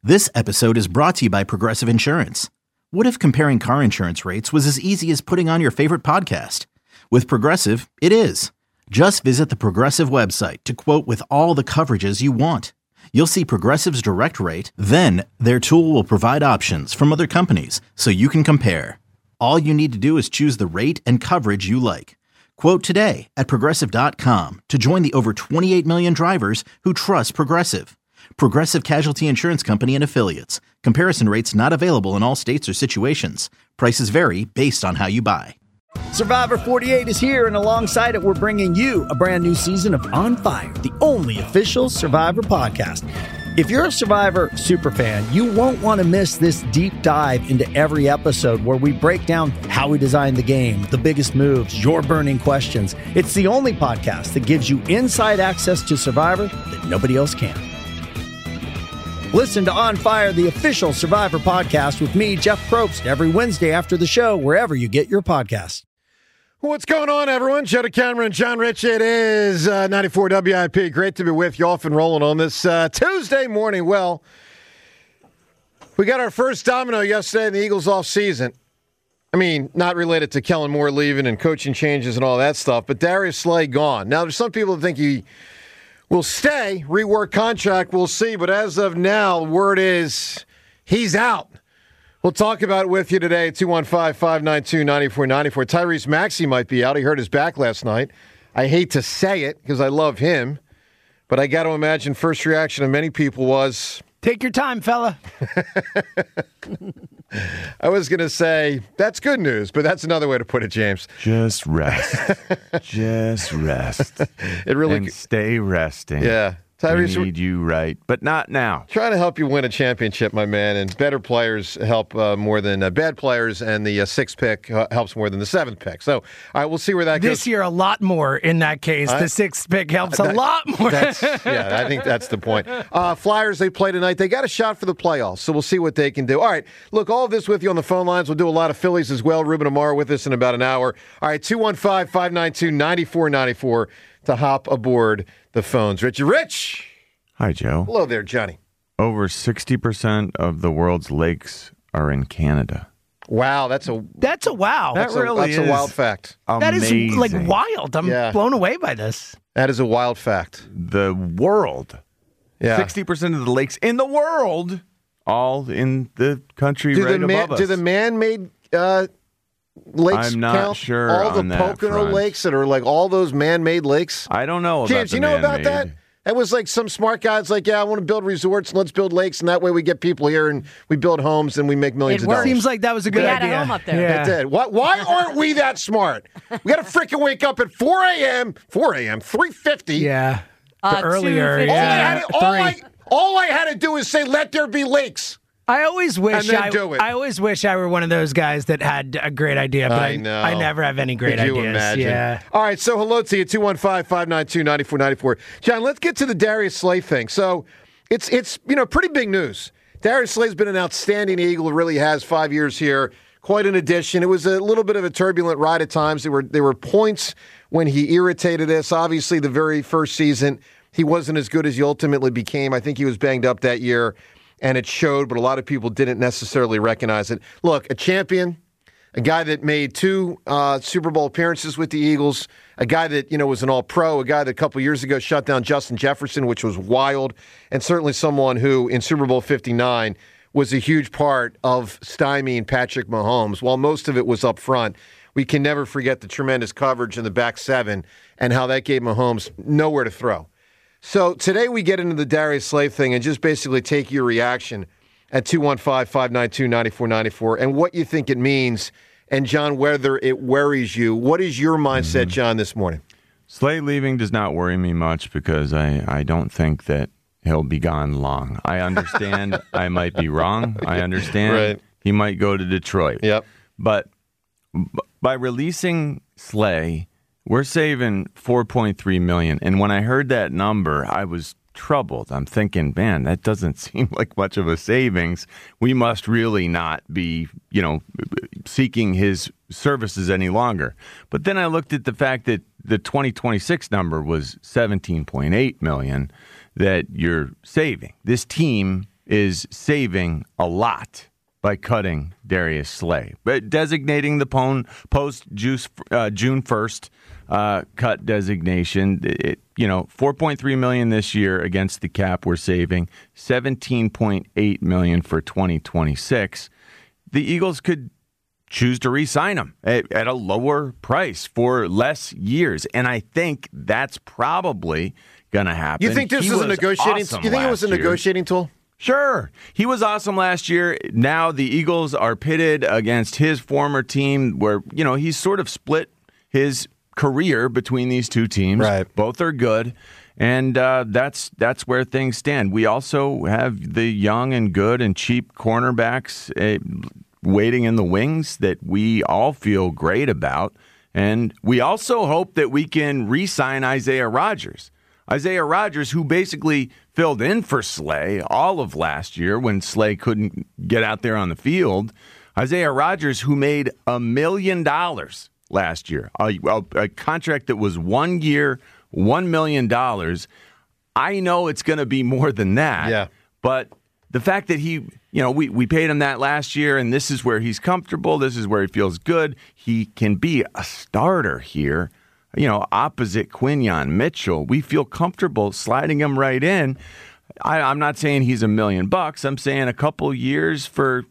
This episode is brought to you by Progressive Insurance. What if comparing car insurance rates was as easy as putting on your favorite podcast? With Progressive, it is. Just visit the Progressive website to quote with all the coverages you want. You'll see Progressive's direct rate, then their tool will provide options from other companies so you can compare. All you need to do is choose the rate and coverage you like. Quote today at Progressive.com to join the over 28 million drivers who trust Progressive. Progressive Casualty Insurance Company and Affiliates. Comparison rates not available in all states or situations. Prices vary based on how you buy. Survivor 48 is here, and alongside it, we're bringing you a brand new season of On Fire, the only official Survivor podcast. If you're a Survivor superfan, you won't want to miss this deep dive into every episode where we break down how we designed the game, the biggest moves, your burning questions. It's the only podcast that gives you inside access to Survivor that nobody else can. Listen to On Fire, the official Survivor podcast with me, Jeff Probst, every Wednesday after the show, wherever you get your podcasts. What's going on, everyone? Joe DeCamera, John Rich. It is 94 WIP. Great to be with you off and rolling on this Tuesday morning. Well, we got our first domino yesterday in the Eagles off season. I mean, not related to Kellen Moore leaving and coaching changes and all that stuff, but Darius Slay gone. Now, there's some people that think he will stay, rework contract, we'll see. But as of now, the word is he's out. We'll talk about it with you today, 215-592-9494. Tyrese Maxey might be out. He hurt his back last night. I hate to say it because I love him, but I got to imagine first reaction of many people was, take your time, fella. I was going to say, that's good news, but that's another way to put it, James. Just rest. Just rest. It really and stay resting. Yeah. Tyrese, we need you right, but not now. Trying to help you win a championship, my man, and better players help more than bad players, and the sixth pick helps more than the seventh pick. So, all right, we'll see where that goes. This year, a lot more in that case. The sixth pick helps a lot more. I think that's the point. Flyers, they play tonight. They got a shot for the playoffs, so we'll see what they can do. All right, look, all of this with you on the phone lines. We'll do a lot of Phillies as well. Ruben Amaro with us in about an hour. All right, 215-592-9494 to hop aboard the phones. Rich. Hi, Joe. Hello there, Johnny. Over 60% of the world's lakes are in Canada. Wow, that's a wow. That's a wild fact. That Amazing. is like wild. I'm blown away by this. That is a wild fact. The world. Yeah. 60% of the lakes in the world, all in the country above us. Do the man-made lakes I'm not count? sure all the on that Pocono front. lakes that are like all those man-made lakes? I don't know about James, you know about that? That was like some smart guys like, yeah, I want to build resorts and let's build lakes, and that way we get people here and we build homes and we make millions of dollars. Seems like that was a good idea. We had a home up there. Yeah. It did. Why aren't we that smart? We got to freaking wake up at 4 a.m., 3:50. Yeah. Earlier. 2:50. Yeah. All I had to do is say, let there be lakes. I always wish And then do it. I always wish I were one of those guys that had a great idea, but I know. I never have any great Could you ideas. imagine? Yeah. All right, so hello to you, 215-592-9494. John, let's get to the Darius Slay thing. So it's pretty big news. Darius Slay's been an outstanding Eagle. It really has 5 years here. Quite an addition. It was a little bit of a turbulent ride at times. There were points when he irritated us. Obviously, the very first season, he wasn't as good as he ultimately became. I think he was banged up that year. And it showed, but a lot of people didn't necessarily recognize it. Look, a champion, a guy that made 2 Super Bowl appearances with the Eagles, a guy that was an All-Pro, a guy that a couple years ago shut down Justin Jefferson, which was wild, and certainly someone who, in Super Bowl 59, was a huge part of stymieing Patrick Mahomes. While most of it was up front, we can never forget the tremendous coverage in the back seven and how that gave Mahomes nowhere to throw. So today we get into the Darius Slay thing and just basically take your reaction at 215-592-9494 and what you think it means. And, John, whether it worries you. What is your mindset, John, this morning? Slay leaving does not worry me much because I don't think that he'll be gone long. I understand I might be wrong. I understand Right. He might go to Detroit. Yep. But by releasing Slay, we're saving $4.3 million. And when I heard that number, I was troubled. I'm thinking, man, that doesn't seem like much of a savings. We must really not be, seeking his services any longer. But then I looked at the fact that the 2026 number was $17.8 million that you're saving. This team is saving a lot by cutting Darius Slay, but designating the post June 1st cut designation. $4.3 million this year against the cap. We're saving $17.8 million for 2026. The Eagles could choose to re-sign him at a lower price for less years, and I think that's probably going to happen. You think this is a negotiating? Awesome, you think it was a negotiating tool? Sure. He was awesome last year. Now the Eagles are pitted against his former team where, he's sort of split his career between these two teams. Right. Both are good. And that's where things stand. We also have the young and good and cheap cornerbacks waiting in the wings that we all feel great about. And we also hope that we can re-sign Isaiah Rodgers. Isaiah Rodgers, who basically filled in for Slay all of last year when Slay couldn't get out there on the field. Isaiah Rodgers, who made $1 million last year, a contract that was 1 year, $1 million. I know it's going to be more than that, but the fact that we paid him that last year, and this is where he's comfortable, this is where he feels good, he can be a starter here. Opposite Quinyon Mitchell, we feel comfortable sliding him right in. I'm not saying he's $1 million. I'm saying a couple years for,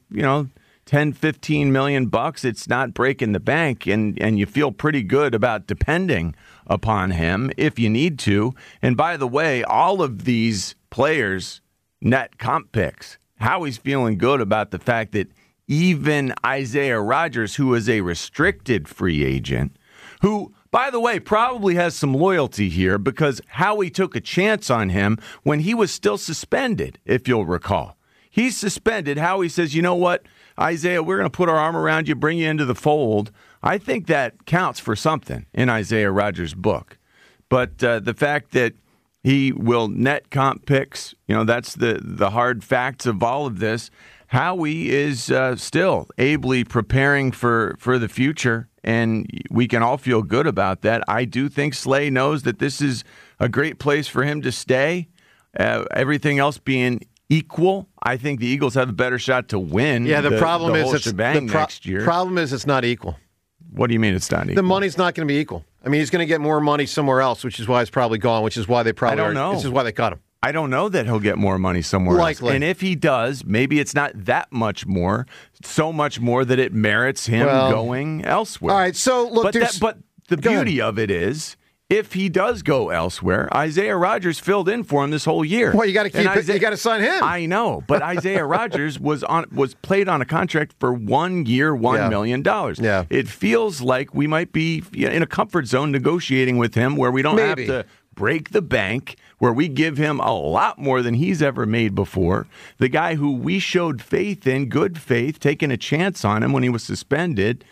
10, 15 million bucks. It's not breaking the bank, and you feel pretty good about depending upon him if you need to. And by the way, all of these players net comp picks. Howie's feeling good about the fact that even Isaiah Rodgers, who is a restricted free agent, who, by the way, probably has some loyalty here because Howie took a chance on him when he was still suspended, if you'll recall. He's suspended. Howie says, you know what, Isaiah, we're going to put our arm around you, bring you into the fold. I think that counts for something in Isaiah Rodgers' book. But the fact that he will net comp picks, that's the hard facts of all of this. Howie is still ably preparing for the future, and we can all feel good about that. I do think Slay knows that this is a great place for him to stay. Everything else being equal, I think the Eagles have a better shot to win. Yeah, the problem is whole shebang next year. Problem is it's not equal. What do you mean it's not equal? The money's not going to be equal. I mean, he's going to get more money somewhere else, which is why he's probably gone, which is why they probably I don't know. This is why they cut him. I don't know that he'll get more money somewhere Likely. else. And if he does, maybe it's not that much more, so much more that it merits him going elsewhere. All right, so look, but the beauty of it is, if he does go elsewhere, Isaiah Rodgers filled in for him this whole year. Well, you got to keep it. You got to sign him. I know, but Isaiah Rodgers was played on a contract for 1 year, $1 million. Yeah. It feels like we might be in a comfort zone negotiating with him where we don't have to break the bank, where we give him a lot more than he's ever made before. The guy who we showed faith in, good faith, taking a chance on him when he was suspended,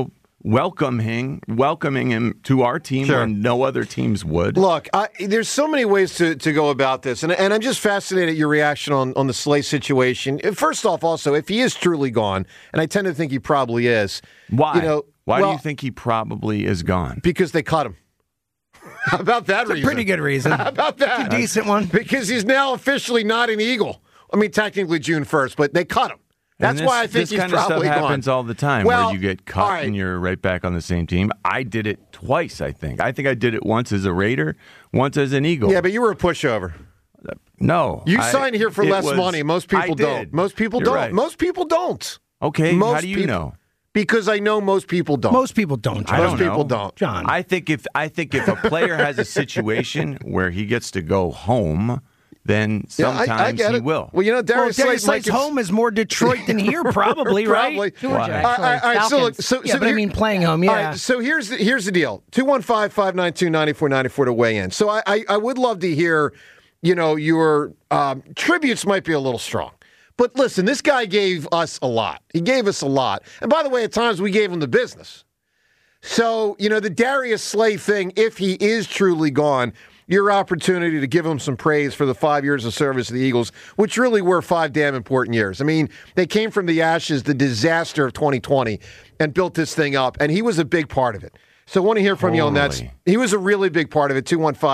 welcoming him to our team when no other teams would. Look, there's so many ways to go about this, and I'm just fascinated at your reaction on the Slay situation. First off, also, if he is truly gone, and I tend to think he probably is. Why? Why do you think he probably is gone? Because they cut him. How about that reason? A pretty good reason. How about that? A decent one. Because he's now officially not an Eagle. I mean, technically June 1st, but they cut him. That's why I think he's probably gone. This kind of stuff happens all the time, where you get cut and you're right back on the same team. I did it twice, I think. I think I did it once as a Raider, once as an Eagle. Yeah, but you were a pushover. No. You signed here for less money. Most people don't. Most people don't. Right. Most people don't. Okay, how do you know? Because I know most people don't. Most people don't, John. Most people don't. John. I think if a player has a situation where he gets to go home, then sometimes he will. Well, Darius Slay's home is more Detroit than here, probably, right? Probably. Georgia, All right, so I mean playing home, yeah. All right, so here's the deal. 215-592-9494 to weigh in. So I would love to hear, your tributes might be a little strong. But listen, this guy gave us a lot. He gave us a lot. And by the way, at times we gave him the business. So, the Darius Slay thing, if he is truly gone, your opportunity to give him some praise for the 5 years of service to the Eagles, which really were 5 damn important years. I mean, they came from the ashes, the disaster of 2020, and built this thing up, and he was a big part of it. So I want to hear from you on that. Totally. He was a really big part of it.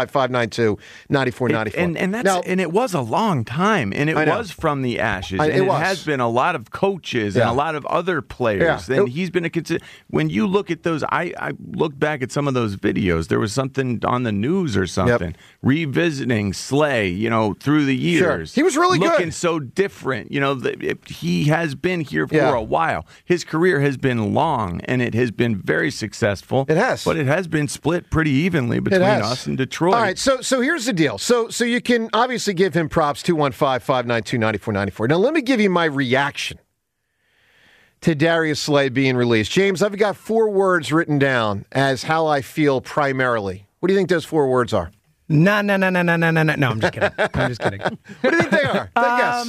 215-592-9494. And it was a long time, and it was from the ashes. And it has been a lot of coaches and a lot of other players. Yeah. And he's been when you look at those, I looked back at some of those videos. There was something on the news or something revisiting Slay, through the years. Sure. He was really looking good. so different. He has been here for a while. His career has been long, and it has been very successful. It has. But it has been split pretty evenly between us and Detroit. All right, so here's the deal. So you can obviously give him props, 215-592-9494. Now, let me give you my reaction to Darius Slay being released. James, I've got 4 words written down as how I feel primarily. What do you think those 4 words are? No. No, I'm just kidding. What do you think they are? Guess.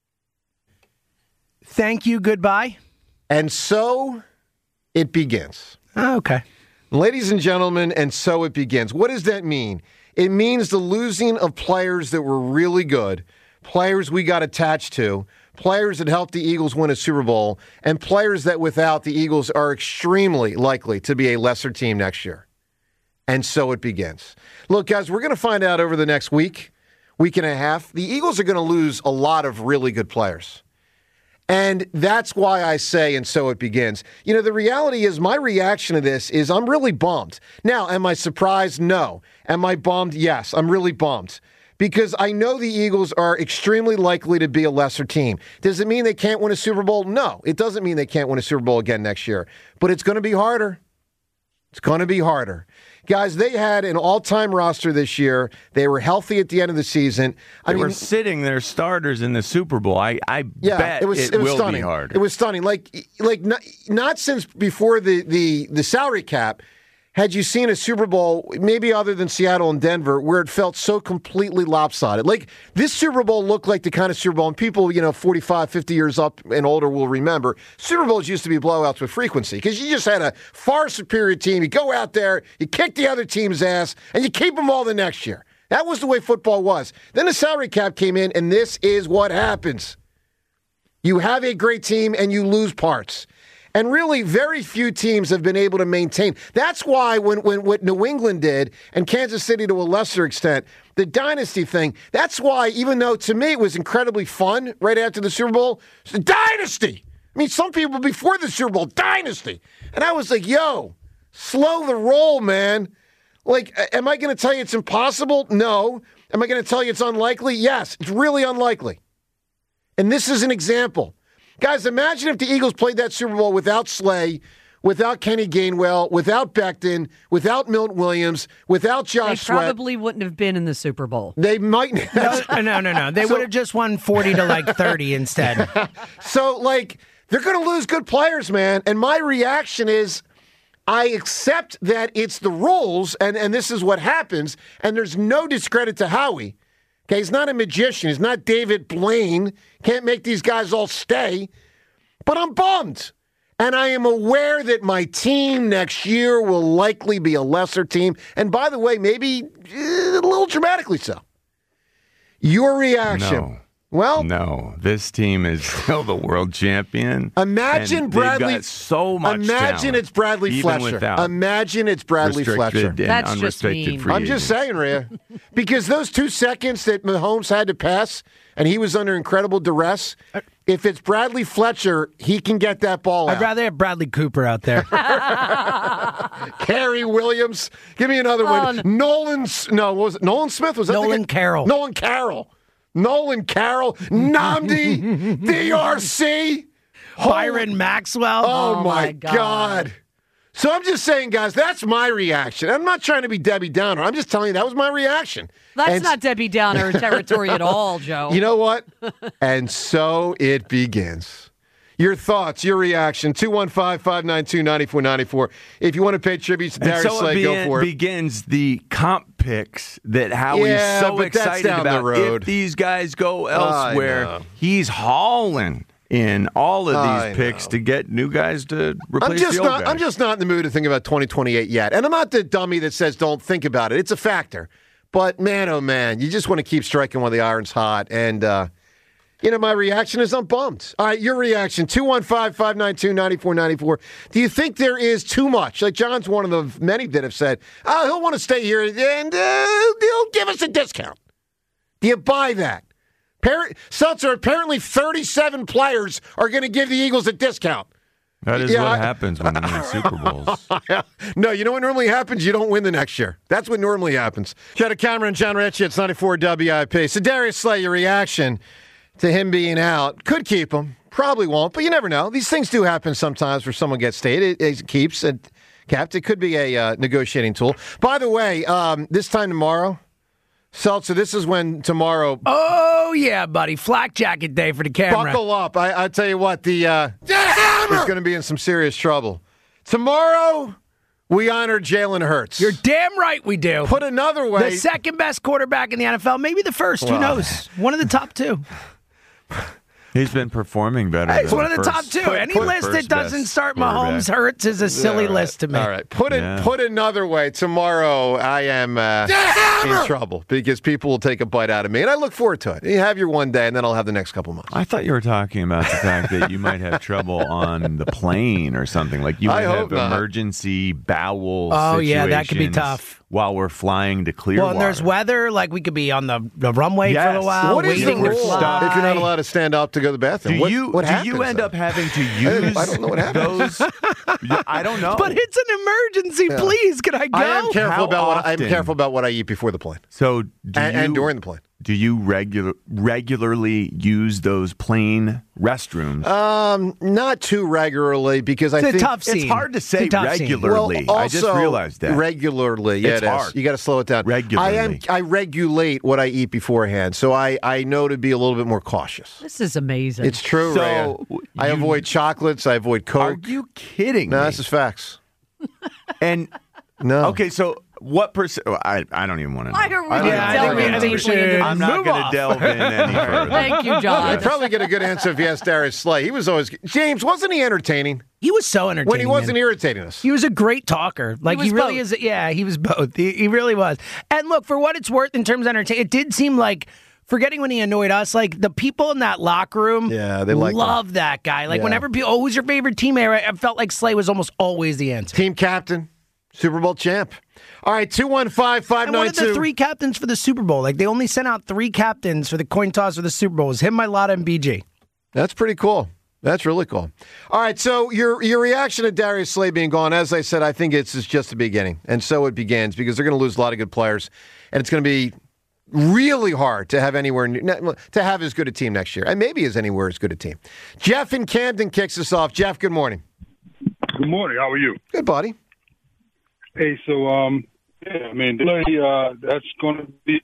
Thank you, goodbye. And so it begins. Oh, okay. Ladies and gentlemen, and so it begins. What does that mean? It means the losing of players that were really good, players we got attached to, players that helped the Eagles win a Super Bowl, and players that without the Eagles are extremely likely to be a lesser team next year. And so it begins. Look, guys, we're going to find out over the next week and a half. The Eagles are going to lose a lot of really good players. And that's why I say, and so it begins. The reality is my reaction to this is I'm really bummed. Now, am I surprised? No. Am I bummed? Yes, I'm really bummed. Because I know the Eagles are extremely likely to be a lesser team. Does it mean they can't win a Super Bowl? No, it doesn't mean they can't win a Super Bowl again next year. But it's going to be harder. It's going to be harder. Guys, they had an all-time roster this year. They were healthy at the end of the season. They were sitting their starters in the Super Bowl. I bet it will stunning. Be harder. It was stunning. Like not since before the salary cap had you seen a Super Bowl, maybe other than Seattle and Denver, where it felt so completely lopsided. Like, this Super Bowl looked like the kind of Super Bowl, and people, 45, 50 years up and older will remember, Super Bowls used to be blowouts with frequency, because you just had a far superior team. You go out there, you kick the other team's ass, and you keep them all the next year. That was the way football was. Then the salary cap came in, and this is what happens. You have a great team, and you lose parts. And really, very few teams have been able to maintain. That's why when what New England did, and Kansas City to a lesser extent, the dynasty thing, that's why, even though to me it was incredibly fun right after the Super Bowl, it's the dynasty. I mean, some people before the Super Bowl, dynasty. And I was like, yo, slow the roll, man. Like, am I going to tell you it's impossible? No. Am I going to tell you it's unlikely? Yes, it's really unlikely. And this is an example. Guys, imagine if the Eagles played that Super Bowl without Slay, without Kenny Gainwell, without Becton, without Milton Williams, without Josh Sweat. They probably wouldn't have been in the Super Bowl. They might. No. They would have just won 40 to 30 instead. So, they're going to lose good players, man. And my reaction is, I accept that it's the rules, and this is what happens, and there's no discredit to Howie. Okay, he's not a magician. He's not David Blaine. Can't make these guys all stay. But I'm bummed. And I am aware that my team next year will likely be a lesser team. And by the way, maybe a little dramatically so. Your reaction. No. Well, no, this team is still the world champion. Imagine Bradley. They've got so much Imagine talent, it's Bradley even Fletcher. Imagine it's Bradley Fletcher. And That's just unrestricted mean. free I'm just agents. saying, Rhea, because those 2 seconds that Mahomes had to pass, and he was under incredible duress. If it's Bradley Fletcher, he can get that ball out. I'd rather have Bradley Cooper out there. Kerry Williams. Give me another one. Nolan Smith? Was that Nolan Carroll. Nolan Carroll. Nnamdi. DRC. Byron Maxwell. Oh, my God. So I'm just saying, guys, that's my reaction. I'm not trying to be Debbie Downer. I'm just telling you that was my reaction. That's not Debbie Downer territory at all, Joe. You know what? And so it begins. Your thoughts, your reaction, 215-592-9494. If you want to pay tribute to Darius Slay, go for it. Begins the comp picks that Howie's so excited about. If these guys go elsewhere, he's hauling in all of these picks to get new guys to replace the old guys. I'm just not in the mood to think about 2028 yet. And I'm not the dummy that says don't think about it. It's a factor. But, man, oh, man, you just want to keep striking while the iron's hot. And, my reaction is I'm bummed. All right, your reaction, 215-592-9494. Do you think there is too much? Like John's one of the many that have said, he'll want to stay here and he'll give us a discount. Do you buy that? Seltzer, apparently 37 players are going to give the Eagles a discount. That is what happens when you win Super Bowls. No, you know what normally happens? You don't win the next year. That's what normally happens. Chad Cameron, John Ritchie, it's 94 WIP. So Darius Slay, your reaction to him being out. Could keep him. Probably won't, but you never know. These things do happen sometimes where someone gets stayed. It keeps it capped. It could be a negotiating tool. By the way, this time tomorrow, Seltzer, this is when tomorrow... Oh, yeah, buddy. Flak jacket day for the camera. Buckle up. I tell you what, the hammer is going to be in some serious trouble. Tomorrow, we honor Jalen Hurts. You're damn right we do. Put another way... The second best quarterback in the NFL. Maybe the first. Who knows? One of the top two. He's been performing better. Hey, it's one of the top two. Any list that doesn't start Mahomes Hurts is a silly list to me. All right. Put another way. Tomorrow, I am in trouble because people will take a bite out of me, and I look forward to it. You have your one day, and then I'll have the next couple months. I thought you were talking about the fact that you might have trouble on the plane or something. Like you might have emergency bowel situations. Yeah, that could be tough. While we're flying to Clearwater. Well, and there's weather. Like, we could be on the runway for a while. What is the rule if you're not allowed to stand up to go to the bathroom? Do you end up having to use I don't know what happens. those? I don't know. But it's an emergency. Yeah. Please, can I go? I am careful about what I eat before the plane. So and during the plane. Do you regularly use those plane restrooms? Not too regularly because I think it's a tough scene. It's hard to say regularly. Well, I just realized that. Regularly, yeah, it's hard. You got to slow it down. Regularly. I regulate what I eat beforehand, so I know to be a little bit more cautious. This is amazing. It's true, Rhea. I avoid chocolates. I avoid Coke. Are you kidding me? No, this is facts. And no. Okay, so what percent? I don't even want to know. I think we should. I'm not going to delve in any further. Thank you, John. You'd probably get a good answer if you asked Darius Slay. He was always James. Wasn't he entertaining? He was so entertaining when he wasn't irritating us. He was a great talker. Like he really is. Yeah, he was both. He really was. And look, for what it's worth in terms of entertainment, it did seem like. Forgetting when he annoyed us, like the people in that locker room, they love that guy. Like whenever people, who's your favorite teammate? I felt like Slay was almost always the answer. Team captain, Super Bowl champ. All right, 215-592. And one of the three captains for the Super Bowl. Like they only sent out three captains for the coin toss for the Super Bowl. It was him, Mailata, and BG. That's pretty cool. That's really cool. All right, so your reaction to Darius Slay being gone, as I said, I think it's just the beginning, and so it begins because they're going to lose a lot of good players, and it's going to be really hard to have as good a team next year, and maybe as anywhere as good a team. Jeff in Camden kicks us off. Jeff, good morning. Good morning. How are you? Good, buddy. Hey, so that's going to be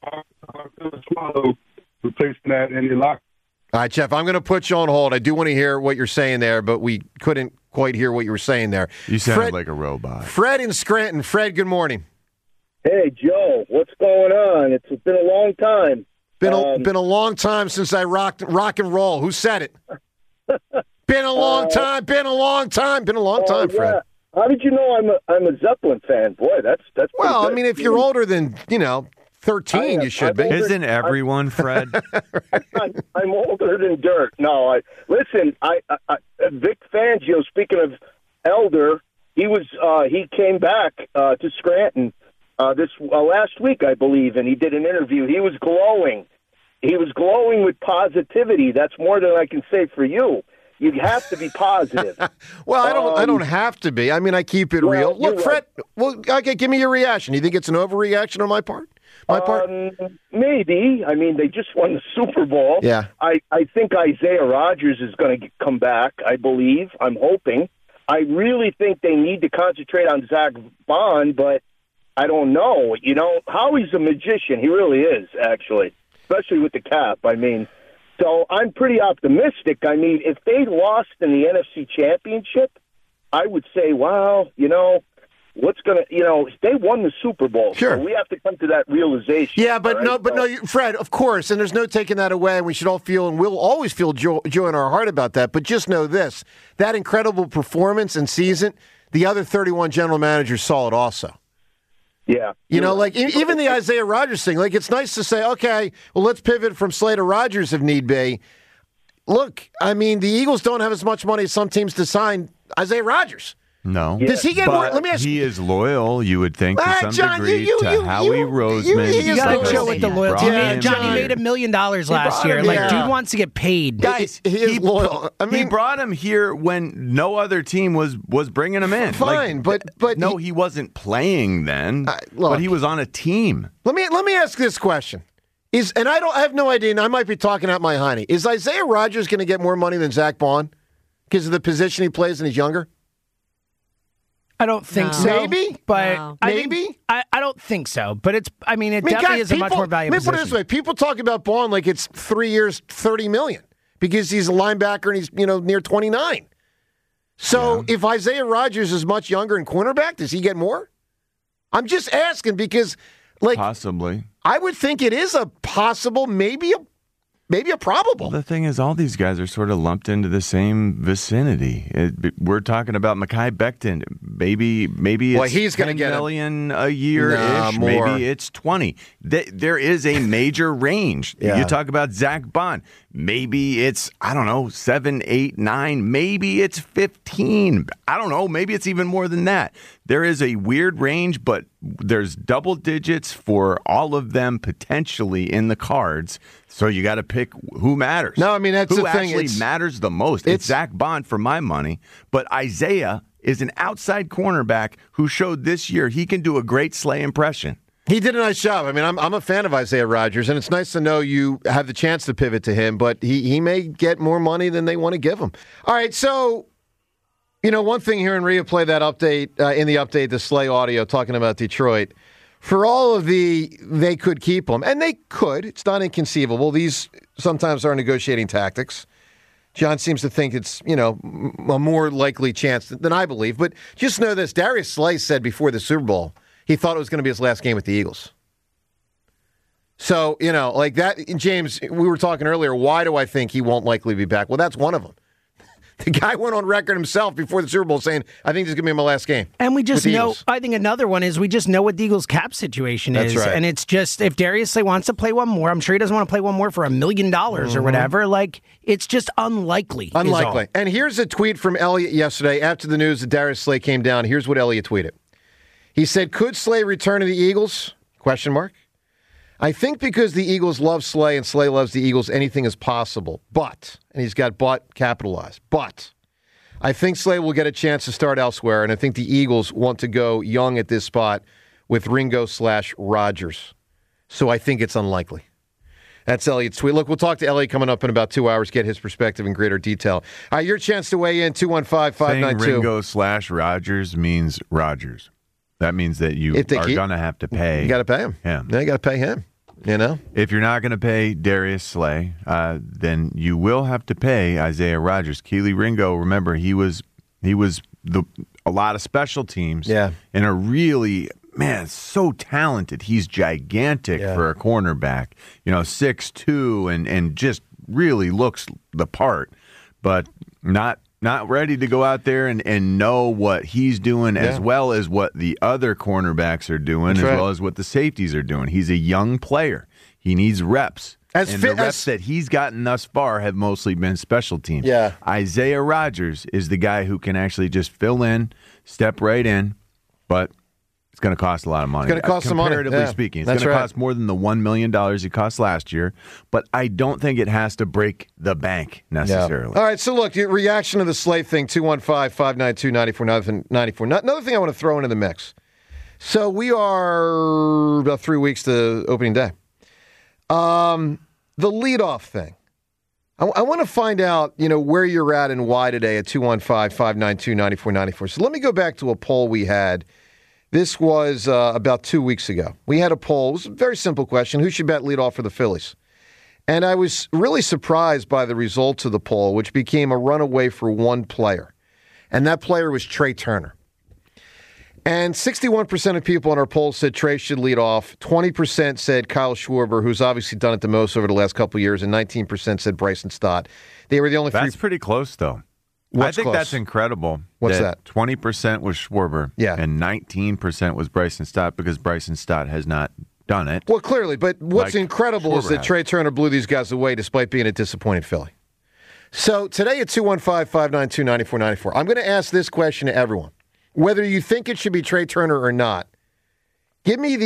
replacing that in the locker. All right, Jeff, I'm going to put you on hold. I do want to hear what you're saying there, but we couldn't quite hear what you were saying there. You sounded like a robot. Fred in Scranton. Fred, good morning. Hey, Joe, what's going on? It's been a long time. Been a long time since I rock and roll. Who said it? Been a long time. Been a long time, Fred. Yeah. How did you know I'm a Zeppelin fan? Boy, that's well. I mean, if you're older than 13, you should be. Isn't everyone, Fred? I'm older than dirt. No, listen. Vic Fangio. Speaking of elder, he came back to Scranton. This last week, I believe, and he did an interview. He was glowing. He was glowing with positivity. That's more than I can say for you. You have to be positive. Well, I don't have to be. I mean, I keep it real. Look, Fred. Right. Well, okay, give me your reaction. You think it's an overreaction on my part? Maybe. I mean, they just won the Super Bowl. Yeah. I think Isaiah Rodgers is going to come back. I believe. I'm hoping. I really think they need to concentrate on Zach Bond, but I don't know. Howie's a magician. He really is, actually, especially with the cap. I mean, so I'm pretty optimistic. I mean, if they lost in the NFC Championship, I would say, wow, what's going to, they won the Super Bowl. Sure. So we have to come to that realization. Yeah, but Fred, of course, and there's no taking that away, and we should all feel, and we'll always feel joy in our heart about that. But just know this, that incredible performance and season, the other 31 general managers saw it also. Yeah. Even the Isaiah Rodgers thing, it's nice to say, okay, well, let's pivot from Slay to Rodgers if need be. look, I mean, the Eagles don't have as much money as some teams to sign Isaiah Rodgers. No. Does he get more? But Let me ask he you. is loyal, you would think, to some John, degree, to Howie Roseman. You got to chill with the loyalty. Yeah, Johnny made $1 million last year. him, Like, yeah. dude wants to get paid. Guys, He is loyal. I he mean, brought him here when no other team was bringing him in. Fine, but no, he wasn't playing then. Look. But he was on a team. let me ask this question. I have no idea, and I might be talking out my hiney. Is Isaiah Rodgers going to get more money than Zach Bond because of the position he plays and he's younger? I don't think so. Maybe? But No. Maybe? I don't think so. But it definitely guys, is a much more valuable Let me put it position. this way. People talk about Bond like it's 3 years, $30 million because he's a linebacker and he's, near 29. So if Isaiah Rodgers is much younger and cornerback, does he get more? I'm just asking because, Possibly. I would think it is a possible, maybe a probable. Well, the thing is, all these guys are sort of lumped into the same vicinity. We're talking about Mekhi Becton. Maybe it's he's going to $10 get million a year-ish. more. Maybe it's 20. There is a major range. Yeah. You talk about Zach Bond. Maybe it's, 7, 8, 9. Maybe it's 15. I don't know. Maybe it's even more than that. There is a weird range, but there's double digits for all of them potentially in the cards. So you got to pick who matters. No, I mean, that's who the thing. actually matters the most. It's Zach Bond for my money, but Isaiah is an outside cornerback who showed this year he can do a great Slay impression. He did a nice job. I mean, I'm a fan of Isaiah Rodgers, and it's nice to know you have the chance to pivot to him, but he may get more money than they want to give him. All right, so, one thing here, and Rhea played that update, in the update, the Slay audio talking about Detroit. For all of they could keep him, and they could. It's not inconceivable. These sometimes are negotiating tactics. John seems to think it's, a more likely chance than I believe. But just know this, Darius Slay said before the Super Bowl, he thought it was going to be his last game with the Eagles. So, like that, James, we were talking earlier, why do I think he won't likely be back? Well, that's one of them. The guy went on record himself before the Super Bowl saying, I think this is going to be my last game. And we just know, Eagles. I think another one is we just know what the Eagles' cap situation That's is. right. And it's just, if Darius Slay wants to play one more, I'm sure he doesn't want to play one more for $1 million or whatever. Like, it's just unlikely. Unlikely. And here's a tweet from Elliott yesterday after the news that Darius Slay came down. Here's what Elliott tweeted. He said, could Slay return to the Eagles? ? I think because the Eagles love Slay and Slay loves the Eagles, anything is possible. But, and he's got but capitalized, but I think Slay will get a chance to start elsewhere, and I think the Eagles want to go young at this spot with Ringo/Rodgers. So I think it's unlikely. That's Elliott's tweet. Look, we'll talk to Elliott coming up in about 2 hours, get his perspective in greater detail. All right, your chance to weigh in, 215-592. Saying Ringo/Rodgers means Rodgers. That means that you are going to have to pay. You got to pay him. Yeah. You got to pay him. If you're not going to pay Darius Slay, then you will have to pay Isaiah Rodgers. Keely Ringo, remember, he was a lot of special teams. Yeah. And a really, so talented. He's gigantic for a cornerback. 6'2", and just really looks the part, but not ready to go out there and know what he's doing as well as what the other cornerbacks are doing, well as what the safeties are doing. He's a young player. He needs reps. The reps that he's gotten thus far have mostly been special teams. Yeah. Isaiah Rodgers is the guy who can actually just fill in, step right in, but it's going to cost a lot of money. It's going to cost some money. Comparatively speaking. It's going to cost more than the $1 million it cost last year, but I don't think it has to break the bank necessarily. All right, so look, your reaction to the Slay thing, 215-592-9494. Another thing I want to throw into the mix. So we are about 3 weeks to opening day. The leadoff thing. I want to find out, where you're at and why today at 215-592-9494. So let me go back to a poll we had. This was about 2 weeks ago. We had a poll. It was a very simple question. Who should bet leadoff for the Phillies? And I was really surprised by the results of the poll, which became a runaway for one player. And that player was Trey Turner. And 61% of people in our poll said Trey should lead off. 20% said Kyle Schwarber, who's obviously done it the most over the last couple of years. And 19% said Bryson Stott. They were the only That's pretty close, though. I think that's incredible. What's that? 20% was Schwarber, and 19% was Bryson Stott because Bryson Stott has not done it. Well, clearly, but what's incredible is that has. Trey Turner blew these guys away despite being a disappointed Philly. So today at 215-592-9494, I'm going to ask this question to everyone. Whether you think it should be Trey Turner or not, give me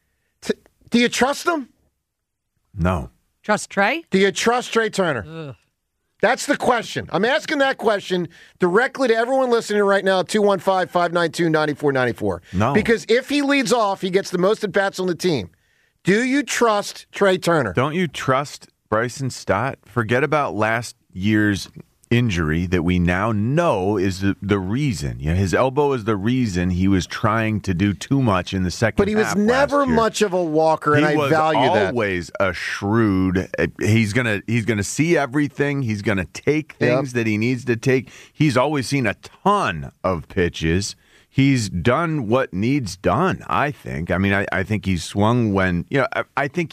do you trust him? No. Trust Trey? Do you trust Trey Turner? Ugh. That's the question. I'm asking that question directly to everyone listening right now at 215-592-9494. No. Because if he leads off, he gets the most at-bats on the team. Do you trust Trey Turner? Don't you trust Bryson Stott? Forget about last year's injury that we now know is the reason. You know, his elbow is the reason he was trying to do too much in the second half. But he was never much of a walker, and I value that. He was always a shrewd. He's gonna see everything. He's gonna take things that he needs to take. He's always seen a ton of pitches. He's done what needs done, I think. I mean, I think he's swung when, I think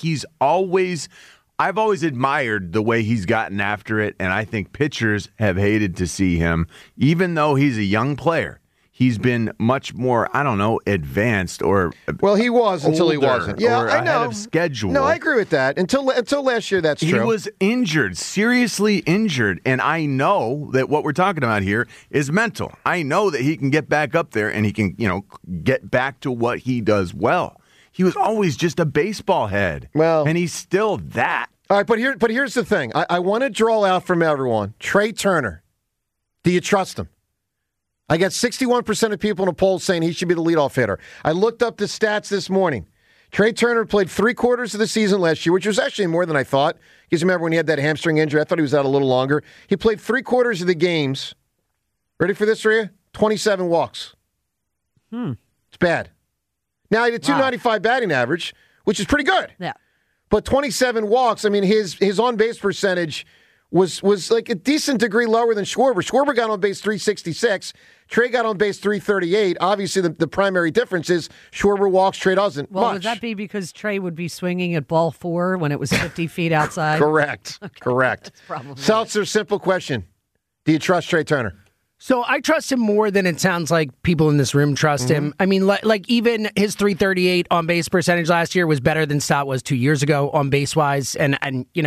I've always admired the way he's gotten after it, and I think pitchers have hated to see him. Even though he's a young player, he's been much more, advanced or well, he was until he wasn't. Yeah, or I know. ahead of schedule. No, I agree with that. Until last year, that's true. He was injured, seriously injured, and I know that what we're talking about here is mental. I know that he can get back up there and he can, get back to what he does well. He was always just a baseball head. Well, and he's still that. All right, but here's the thing. I want to draw out from everyone. Trey Turner, do you trust him? I got 61% of people in a poll saying he should be the leadoff hitter. I looked up the stats this morning. Trey Turner played 3/4 of the season last year, which was actually more than I thought. Because remember when he had that hamstring injury, I thought he was out a little longer. He played 3/4 of the games. Ready for this, Rhea? 27 walks. It's bad. Now, he had a 295 batting average, which is pretty good. Yeah. But 27 walks, I mean, his on-base percentage was like a decent degree lower than Schwarber. Schwarber got on base 366. Trey got on base 338. Obviously, the primary difference is Schwarber walks, Trey doesn't. Well, much. would that be because Trey would be swinging at ball 4 when it was 50 feet outside? Correct. Okay. Correct. That's probably Seltzer, simple question. Do you trust Trey Turner? So I trust him more than it sounds like people in this room trust him. I mean, like even his 338 on base percentage last year was better than Stott was 2 years ago on base wise. And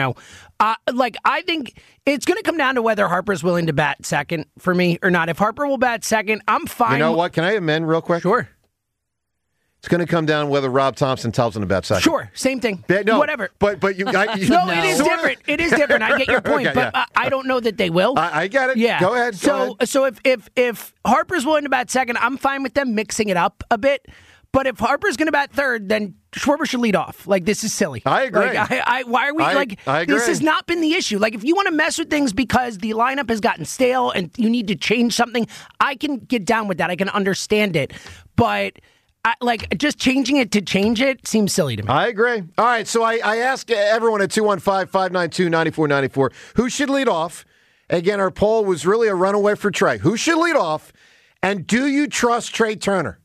I think it's going to come down to whether Harper's willing to bat second for me or not. If Harper will bat second, I'm fine. You know what? Can I amend real quick? Sure. It's going to come down to whether Rob Thompson tells him to bat second. Sure, same thing. No, whatever. But you no, it is different. It is different. I get your point, Okay, but yeah. I don't know that they will. I get it. Yeah. Go ahead. So if Harper's willing to bat second, I'm fine with them mixing it up a bit. But if Harper's going to bat third, then Schwarber should lead off. Like, this is silly. I agree. Why are we I agree. This has not been the issue. Like, if you want to mess with things because the lineup has gotten stale and you need to change something, I can get down with that. I can understand it. But just changing it to change it seems silly to me. I agree. All right, so I asked everyone at 215-592-9494 who should lead off. Again, our poll was really a runaway for Trey. Who should lead off? And do you trust Trey Turner?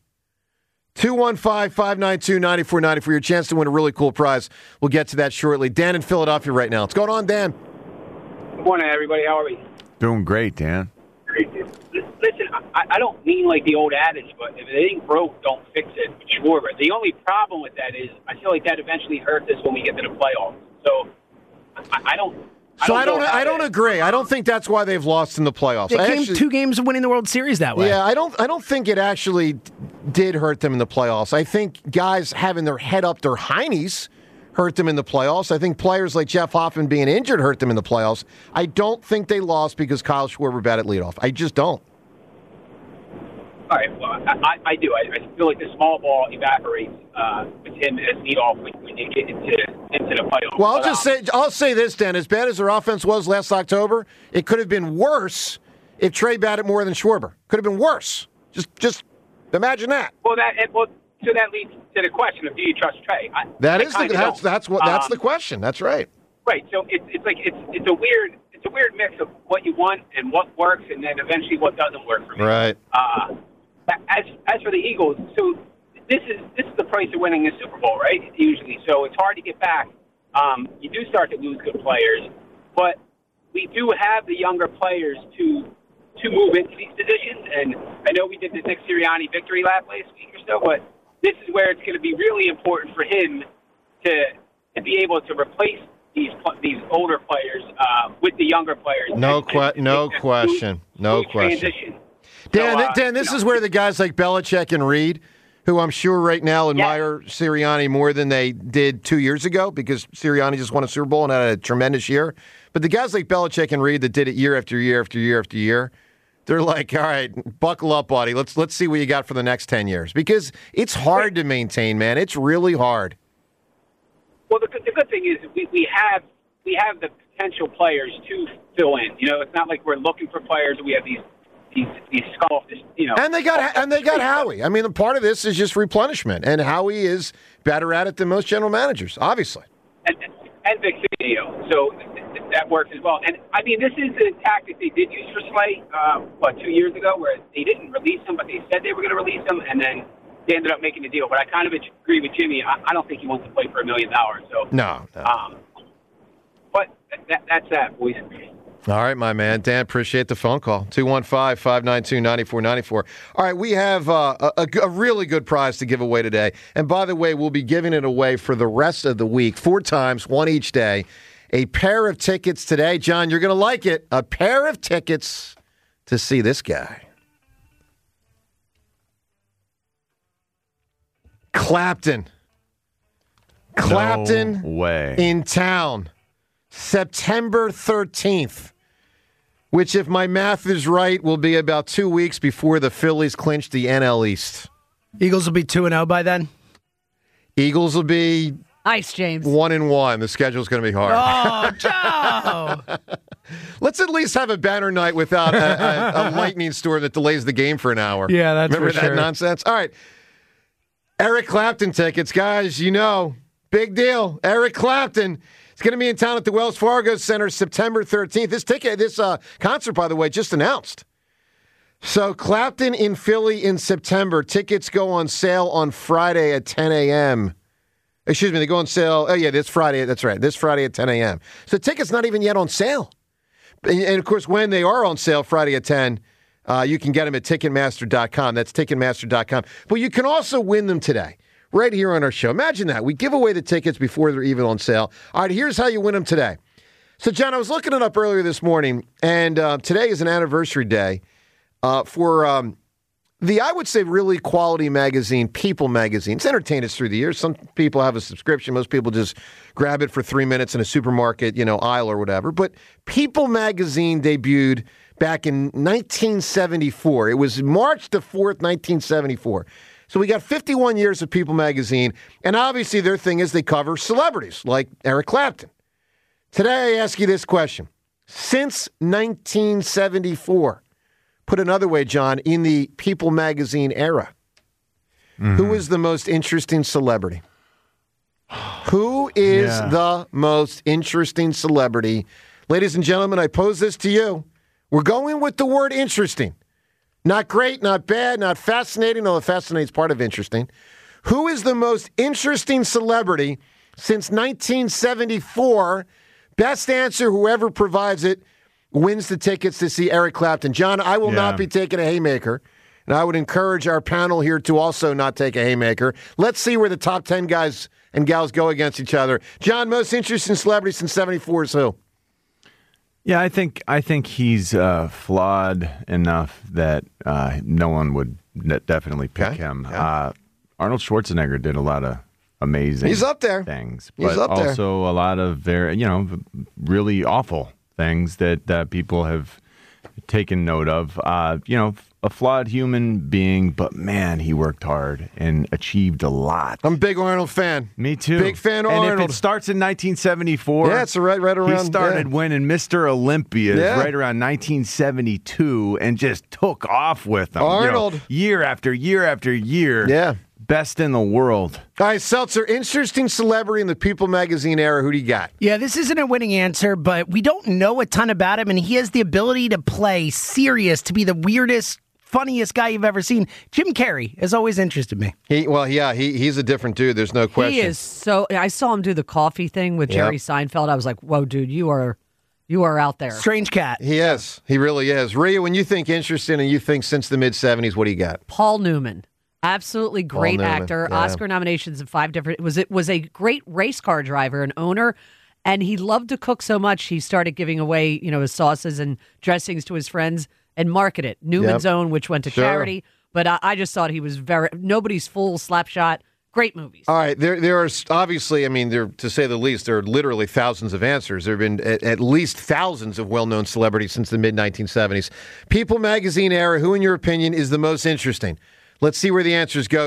215-592-9494 for your chance to win a really cool prize. We'll get to that shortly. Dan in Philadelphia right now. What's going on, Dan? Good morning, everybody. How are we? Doing great, Dan. Listen, I don't mean like the old adage, but if it ain't broke, don't fix it. Schwarber. The only problem with that is I feel like that eventually hurts us when we get to the playoffs. So I don't agree. I don't think that's why they've lost in the playoffs. They came 2 games of winning the World Series that way. Yeah, I don't think it actually did hurt them in the playoffs. I think guys having their head up their heinies hurt them in the playoffs. I think players like Jeff Hoffman being injured hurt them in the playoffs. I don't think they lost because Kyle Schwarber batted leadoff. I just don't. All right, well, I do. I feel like the small ball evaporates with him as leadoff when you get into the playoffs. Well, I'll say this, Dan. As bad as their offense was last October, it could have been worse if Trey batted more than Schwarber. Could have been worse. Just imagine that. So that leads to the question of do you trust Trey? That's the question. That's right. Right. So it's a weird mix of what you want and what works, and then eventually what doesn't work for me. Right. As for the Eagles, so this is the price of winning a Super Bowl, right? Usually, so it's hard to get back. You do start to lose good players, but we do have the younger players to move into these positions. And I know we did the Nick Sirianni victory lap last week or so, but this is where it's going to be really important for him to be able to replace these older players with the younger players. No question. Transition. Dan, this is where the guys like Belichick and Reed, who I'm sure right now admire Sirianni more than they did 2 years ago because Sirianni just won a Super Bowl and had a tremendous year. But the guys like Belichick and Reed that did it year after year after year after year, they're like, all right, buckle up, buddy. Let's see what you got for the next 10 years because it's hard to maintain, man. It's really hard. Well, the good thing is we have the potential players to fill in. You know, it's not like we're looking for players. We have these scoffed, you know. And they got Howie. I mean, part of this is just replenishment, and Howie is better at it than most general managers, obviously. And Vic Fangio, so that works as well. And I mean, this is the tactic they did use for Slay, 2 years ago, where they didn't release him, but they said they were going to release him, and then they ended up making a deal. But I kind of agree with Jimmy. I don't think he wants to play for $1 million. So no. But that's that, boys. All right, my man. Dan, appreciate the phone call. 215-592-9494. All right, we have a really good prize to give away today. And by the way, we'll be giving it away for the rest of the week, 4 times, one each day. A pair of tickets today. John, you're going to like it. A pair of tickets to see this guy. Clapton. No way. In town. September 13th. Which, if my math is right, will be about 2 weeks before the Phillies clinch the NL East. Eagles will be 2-0 by then? Eagles will be... Ice, James. 1-1. The schedule's going to be hard. Oh, Joe! Let's at least have a banner night without a lightning storm that delays the game for an hour. Yeah, that's Remember for that sure. nonsense? All right. Eric Clapton tickets. Guys, you know, big deal. Eric Clapton. It's going to be in town at the Wells Fargo Center September 13th. This concert, by the way, just announced. So Clapton in Philly in September. Tickets go on sale on Friday at 10 a.m. Excuse me, they go on sale. Oh, yeah, this Friday. That's right. This Friday at 10 a.m. So tickets not even yet on sale. And of course, when they are on sale Friday at 10, you can get them at Ticketmaster.com. That's Ticketmaster.com. But you can also win them today. Right here on our show. Imagine that. We give away the tickets before they're even on sale. All right, here's how you win them today. So, John, I was looking it up earlier this morning, and today is an anniversary day for the, I would say, really quality magazine, People magazine. It's entertained us through the years. Some people have a subscription. Most people just grab it for 3 minutes in a supermarket, aisle or whatever. But People magazine debuted back in 1974. It was March the 4th, 1974. So we got 51 years of People magazine, and obviously their thing is they cover celebrities like Eric Clapton. Today I ask you this question. Since 1974, put another way, John, in the People magazine era, who is the most interesting celebrity? Who is the most interesting celebrity? Ladies and gentlemen, I pose this to you. We're going with the word interesting. Not great, not bad, not fascinating, although fascinating is part of interesting. Who is the most interesting celebrity since 1974? Best answer, whoever provides it, wins the tickets to see Eric Clapton. John, I will not be taking a haymaker, and I would encourage our panel here to also not take a haymaker. Let's see where the top 10 guys and gals go against each other. John, most interesting celebrity since 74 is who? Yeah, I think he's flawed enough that no one would definitely pick him. Yeah. Arnold Schwarzenegger did a lot of amazing He's up there. things, He's but up there. also a lot of very, really awful things that people have taken note of. A flawed human being, but man, he worked hard and achieved a lot. I'm a big Arnold fan. Me too. Big fan of and Arnold. if it starts in 1974, yeah, it's right around. He started winning Mr. Olympia right around 1972 and just took off with them. Arnold. Year after year after year. Yeah. Best in the world. All right, Seltzer, interesting celebrity in the People magazine era. Who do you got? Yeah, this isn't a winning answer, but we don't know a ton about him, and he has the ability to play serious, to be the weirdest, funniest guy you've ever seen. Jim Carrey has always interested me. He's a different dude. There's no question. He is so. I saw him do the coffee thing with Jerry Seinfeld. I was like, "Whoa, dude, you are out there." Strange cat. He is. He really is. Rhea, when you think interesting and you think since the mid-'70s, what do you got? Paul Newman. Absolutely great Newman, actor. yeah. Oscar nominations in 5 different. It was a great race car driver and owner, And he loved to cook so much, he started giving away, his sauces and dressings to his friends and market it. Newman's Own, which went to charity. But I just thought he was nobody's fool, Slapshot. Great movies. All right, there are obviously, to say the least, there are literally thousands of answers. There have been at least thousands of well-known celebrities since the mid-1970s. People magazine era, who in your opinion is the most interesting? Let's see where the answers go.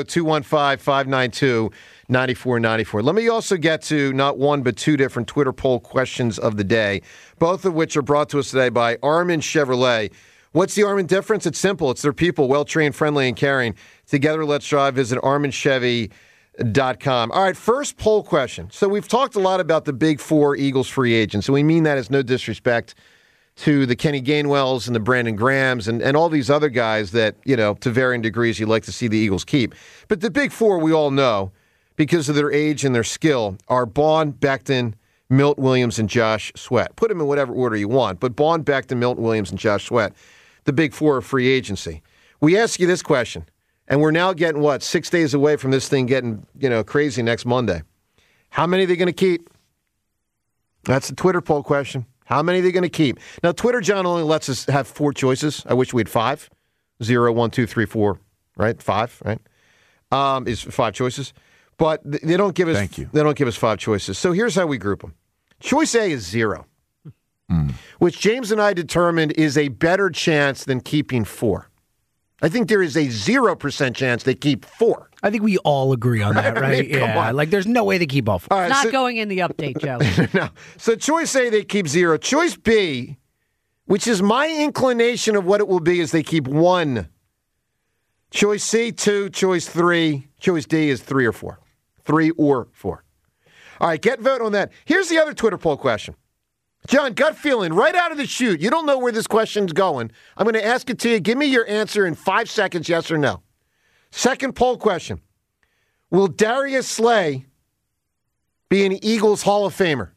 215-592-9494. Let me also get to not one but two different Twitter poll questions of the day, both of which are brought to us today by Armin Chevrolet. What's the Armin difference? It's simple. It's their people, well-trained, friendly, and caring. Together, let's drive. Visit ArminChevy.com. All right, first poll question. So we've talked a lot about the big four Eagles free agents, and we mean that as no disrespect to the Kenny Gainwells and the Brandon Grahams and all these other guys that, to varying degrees you'd like to see the Eagles keep. But the big four, we all know, because of their age and their skill, are Baun, Becton, Milton Williams, and Josh Sweat. Put them in whatever order you want, but Baun, Becton, Milton Williams, and Josh Sweat, the big four of free agency. We ask you this question, and we're now getting, 6 days away from this thing getting, crazy next Monday. How many are they going to keep? That's the Twitter poll question. How many are they going to keep? Now, Twitter, John, only lets us have 4 choices. I wish we had 5. 0, 1, 2, 3, 4, right? 5, right? Is 5 choices. But they don't give us. Thank you. They don't give us 5 choices. So here's how we group them. Choice A is 0, which James and I determined is a better chance than keeping 4. I think there is a 0% chance they keep 4. I think we all agree on that, right? Come on. Like there's no way they keep all 4. All right, Not going in the update, Joe. No. So choice A, they keep 0. Choice B, which is my inclination of what it will be, is they keep 1. Choice C, 2. Choice 3. Choice D is 3 or 4. 3 or 4. All right, get vote on that. Here's the other Twitter poll question. John, gut feeling, right out of the chute. You don't know where this question's going. I'm going to ask it to you. Give me your answer in 5 seconds, yes or no. Second poll question. Will Darius Slay be an Eagles Hall of Famer?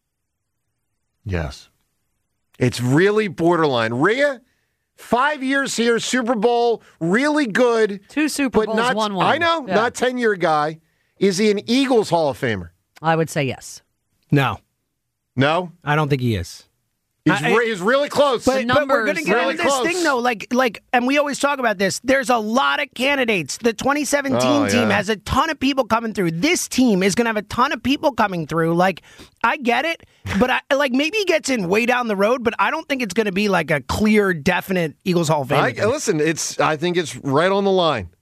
Yes. It's really borderline. Rhea, 5 years here, Super Bowl, really good. 2 Super Bowls, not, 1. I know, Yeah. not 10-year guy. Is he an Eagles Hall of Famer? I would say yes. No, No? I don't think he is. He's really close. But we're going to get really into this close. thing, though. Like, and we always talk about this. There's a lot of candidates. The 2017 team has a ton of people coming through. This team is going to have a ton of people coming through. Like, I get it, but maybe he gets in way down the road, but I don't think it's going to be like a clear, definite Eagles Hall of Fame. Listen, I think it's right on the line.